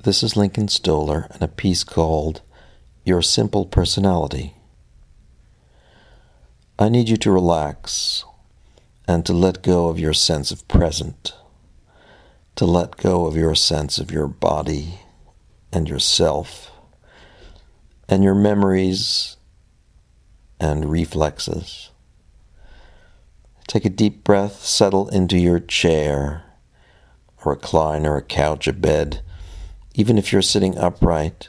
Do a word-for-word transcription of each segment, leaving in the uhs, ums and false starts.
This is Lincoln Stoller and a piece called Your Simple Personality. I need you to relax and to let go of your sense of present, to let go of your sense of your body and yourself and your memories and reflexes. Take a deep breath, settle into your chair, a recliner, a couch, a bed. Even if you're sitting upright,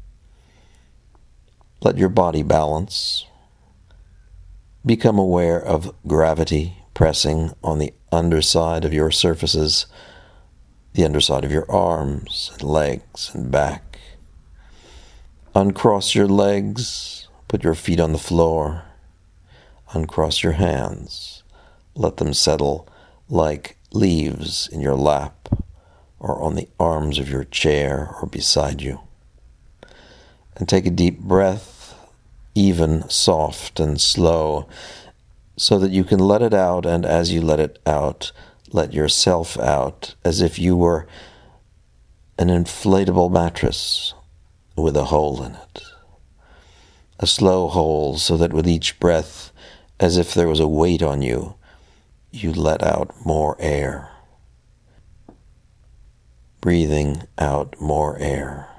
let your body balance. Become aware of gravity pressing on the underside of your surfaces, the underside of your arms and legs and back. Uncross your legs, put your feet on the floor. Uncross your hands, let them settle like leaves in your lap, or on the arms of your chair or beside you. And take a deep breath, even, soft, and slow, so that you can let it out, and as you let it out, let yourself out, as if you were an inflatable mattress with a hole in it. A slow hole, so that with each breath, as if there was a weight on you, you let out more air. Breathing out more air.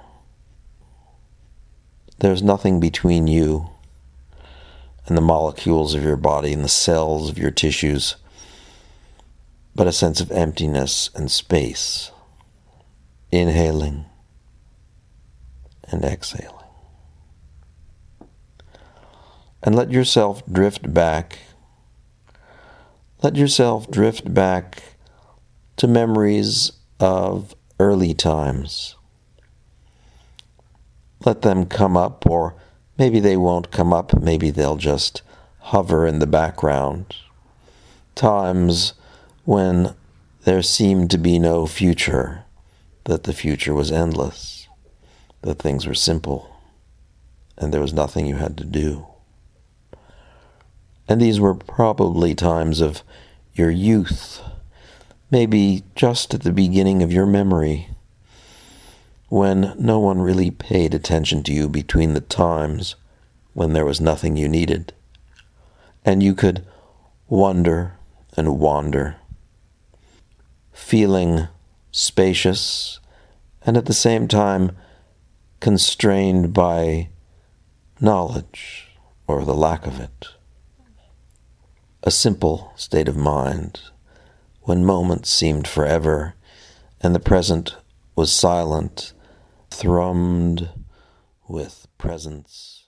There's nothing between you and the molecules of your body and the cells of your tissues, but a sense of emptiness and space. Inhaling and exhaling. And let yourself drift back. Let yourself drift back to memories of early times. Let them come up, or maybe they won't come up, maybe they'll just hover in the background. Times when there seemed to be no future, that the future was endless, that things were simple, and there was nothing you had to do. And these were probably times of your youth, maybe just at the beginning of your memory, when no one really paid attention to you between the times when there was nothing you needed, and you could wonder and wander, feeling spacious and at the same time constrained by knowledge or the lack of it. A simple state of mind, when moments seemed forever, and the present was silent, thrummed with presence.